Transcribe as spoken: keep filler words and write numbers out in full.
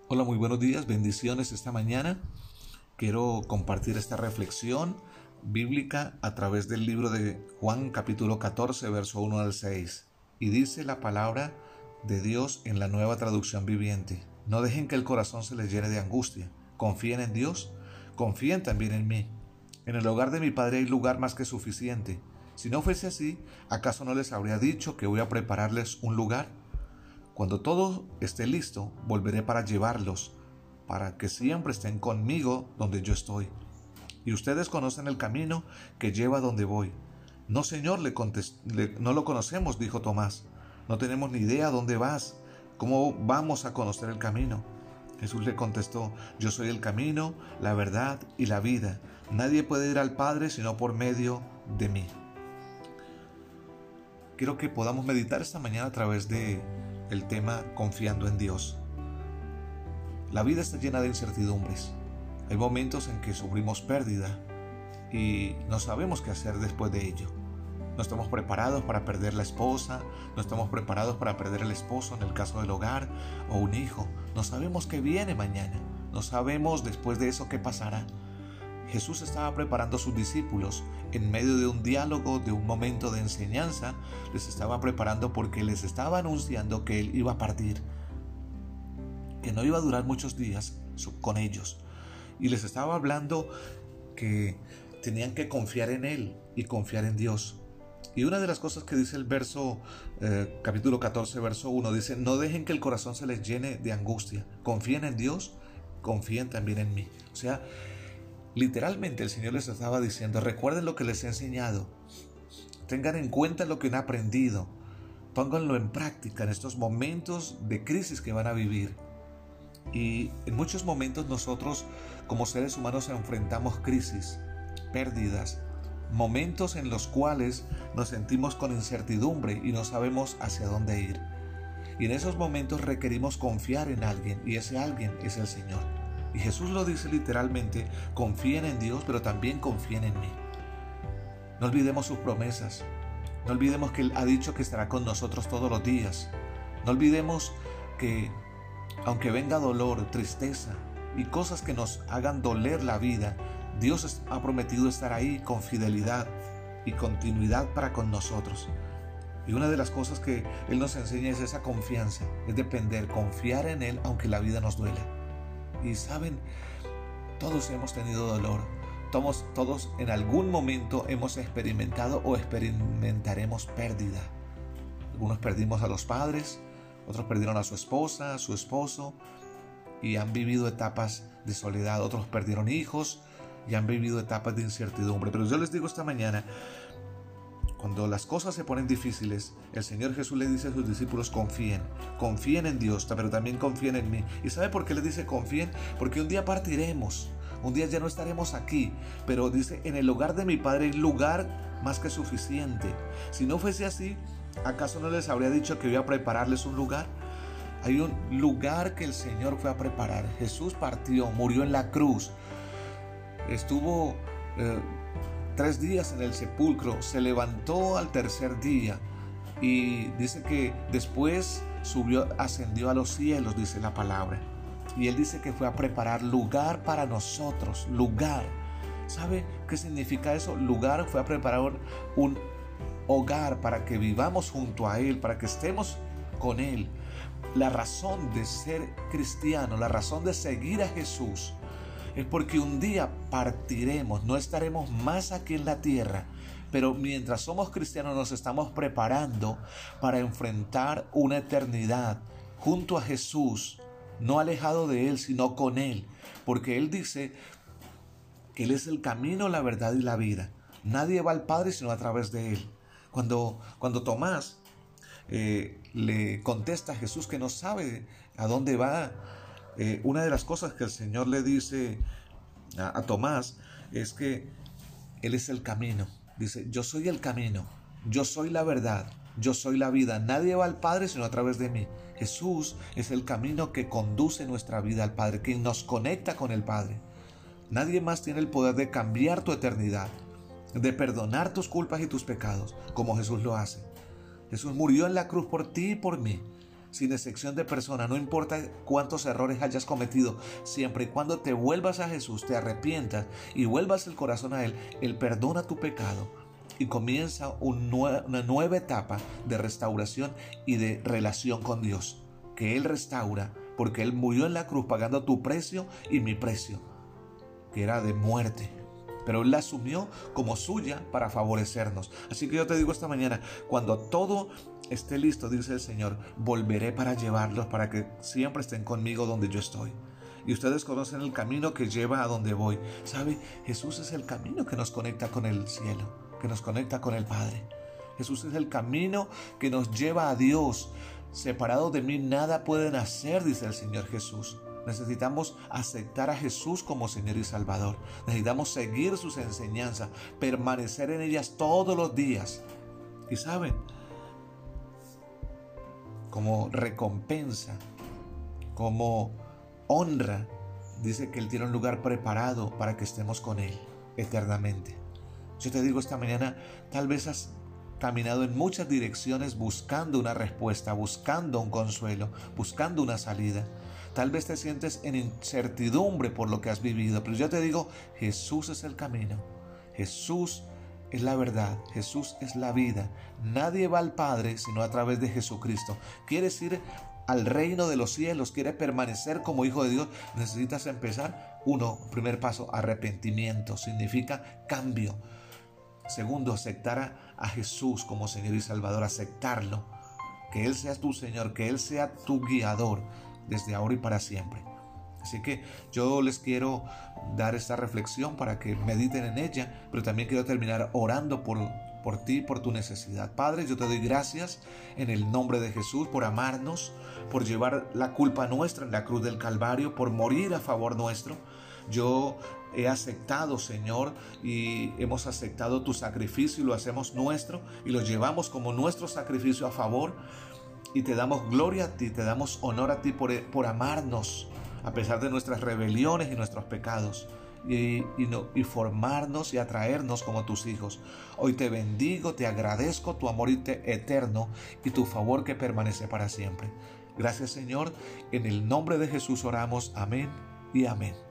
Hola, muy buenos días, bendiciones esta mañana. Quiero compartir esta reflexión bíblica a través del libro de Juan capítulo catorce, verso uno al seis. Y dice la palabra de Dios en la Nueva Traducción Viviente: no dejen que el corazón se les llene de angustia. Confíen en Dios, confíen también en mí. En el hogar de mi Padre hay lugar más que suficiente. Si no fuese así, ¿acaso no les habría dicho que voy a prepararles un lugar? Cuando todo esté listo, volveré para llevarlos, para que siempre estén conmigo donde yo estoy. Y ustedes conocen el camino que lleva donde voy. No, Señor, le contest- le- no lo conocemos, dijo Tomás. No tenemos ni idea dónde vas. ¿Cómo vamos a conocer el camino? Jesús le contestó: yo soy el camino, la verdad y la vida. Nadie puede ir al Padre sino por medio de mí. Quiero que podamos meditar esta mañana a través de el tema confiando en Dios. La vida está llena de incertidumbres. Hay momentos en que sufrimos pérdida y no sabemos qué hacer después de ello. No estamos preparados para perder la esposa, no estamos preparados para perder el esposo en el caso del hogar o un hijo. No sabemos qué viene mañana, no sabemos después de eso qué pasará. Jesús estaba preparando a sus discípulos en medio de un diálogo, de un momento de enseñanza. Les estaba preparando porque les estaba anunciando que Él iba a partir, que no iba a durar muchos días con ellos. Y les estaba hablando que tenían que confiar en Él y confiar en Dios. Y una de las cosas que dice el verso, eh, capítulo catorce, verso uno, dice: no dejen que el corazón se les llene de angustia. Confíen en Dios, confíen también en mí. O sea, literalmente el Señor les estaba diciendo: recuerden lo que les he enseñado, tengan en cuenta lo que han aprendido, pónganlo en práctica en estos momentos de crisis que van a vivir. Y en muchos momentos nosotros como seres humanos enfrentamos crisis, pérdidas, momentos en los cuales nos sentimos con incertidumbre y no sabemos hacia dónde ir. Y en esos momentos requerimos confiar en alguien, y ese alguien es el Señor. Y Jesús lo dice literalmente: confíen en Dios, pero también confíen en mí. No olvidemos sus promesas. No olvidemos que Él ha dicho que estará con nosotros todos los días. No olvidemos que aunque venga dolor, tristeza y cosas que nos hagan doler la vida, Dios ha prometido estar ahí con fidelidad y continuidad para con nosotros. Y una de las cosas que Él nos enseña es esa confianza, es depender, confiar en Él aunque la vida nos duela. Y saben, todos hemos tenido dolor, todos, todos en algún momento hemos experimentado o experimentaremos pérdida. Algunos perdimos a los padres, otros perdieron a su esposa, a su esposo, y han vivido etapas de soledad. Otros perdieron hijos y han vivido etapas de incertidumbre. Pero yo les digo esta mañana, cuando las cosas se ponen difíciles, el Señor Jesús le dice a sus discípulos: confíen, confíen en Dios, pero también confíen en mí. ¿Y sabe por qué les dice confíen? Porque un día partiremos, un día ya no estaremos aquí, pero dice: en el hogar de mi Padre hay lugar más que suficiente. Si no fuese así, ¿acaso no les habría dicho que voy a prepararles un lugar? Hay un lugar que el Señor fue a preparar. Jesús partió, murió en la cruz, estuvo eh, tres días en el sepulcro, se levantó al tercer día y dice que después subió, ascendió a los cielos, dice la palabra. Y Él dice que fue a preparar lugar para nosotros, lugar. ¿Sabe qué significa eso? Lugar, fue a preparar un hogar para que vivamos junto a Él, para que estemos con Él. La razón de ser cristiano, la razón de seguir a Jesús, es porque un día partiremos, no estaremos más aquí en la tierra, pero mientras somos cristianos nos estamos preparando para enfrentar una eternidad junto a Jesús, no alejado de Él, sino con Él, porque Él dice que Él es el camino, la verdad y la vida. Nadie va al Padre sino a través de Él. Cuando, cuando Tomás eh, le contesta a Jesús que no sabe a dónde va, eh, una de las cosas que el Señor le dice a, a Tomás es que Él es el camino. Dice: yo soy el camino, yo soy la verdad, yo soy la vida. Nadie va al Padre sino a través de mí. Jesús es el camino que conduce nuestra vida al Padre, que nos conecta con el Padre. Nadie más tiene el poder de cambiar tu eternidad, de perdonar tus culpas y tus pecados, como Jesús lo hace. Jesús murió en la cruz por ti y por mí. sin excepción de persona, no importa cuántos errores hayas cometido, siempre y cuando te vuelvas a Jesús, te arrepientas y vuelvas el corazón a Él, Él perdona tu pecado y comienza un nue- una nueva etapa de restauración y de relación con Dios, que Él restaura porque Él murió en la cruz pagando tu precio y mi precio, que era de muerte. Pero Él la asumió como suya para favorecernos. Así que yo te digo esta mañana, cuando todo esté listo, dice el Señor, volveré para llevarlos, para que siempre estén conmigo donde yo estoy. Y ustedes conocen el camino que lleva a donde voy. ¿Sabe? Jesús es el camino que nos conecta con el cielo, que nos conecta con el Padre. Jesús es el camino que nos lleva a Dios. Separado de mí nada pueden hacer, dice el Señor Jesús. Necesitamos aceptar a Jesús como Señor y Salvador. Necesitamos seguir sus enseñanzas, permanecer en ellas todos los días. Y saben, como recompensa, como honra, dice que Él tiene un lugar preparado para que estemos con Él eternamente. Yo te digo esta mañana, tal vez has caminado en muchas direcciones buscando una respuesta, buscando un consuelo, buscando una salida. Tal vez te sientes en incertidumbre por lo que has vivido, pero yo te digo, Jesús es el camino, Jesús es la verdad, Jesús es la vida. Nadie va al Padre sino a través de Jesucristo. ¿Quieres ir al reino de los cielos? ¿Quieres permanecer como hijo de Dios? Necesitas empezar. Uno, primer paso, arrepentimiento, significa cambio. Segundo, aceptar a, a Jesús como Señor y Salvador, aceptarlo, que Él sea tu Señor, que Él sea tu guiador desde ahora y para siempre. Así que yo les quiero dar esta reflexión para que mediten en ella, pero también quiero terminar orando por, por ti, por tu necesidad. Padre, yo te doy gracias en el nombre de Jesús por amarnos, por llevar la culpa nuestra en la cruz del Calvario, por morir a favor nuestro. Yo he aceptado, Señor, y hemos aceptado tu sacrificio y lo hacemos nuestro y lo llevamos como nuestro sacrificio a favor. Y te damos gloria a ti, te damos honor a ti por, por amarnos a pesar de nuestras rebeliones y nuestros pecados y, y, no, y formarnos y atraernos como tus hijos. Hoy te bendigo, te agradezco tu amor eterno y tu favor que permanece para siempre. Gracias, Señor, en el nombre de Jesús oramos, amén y amén.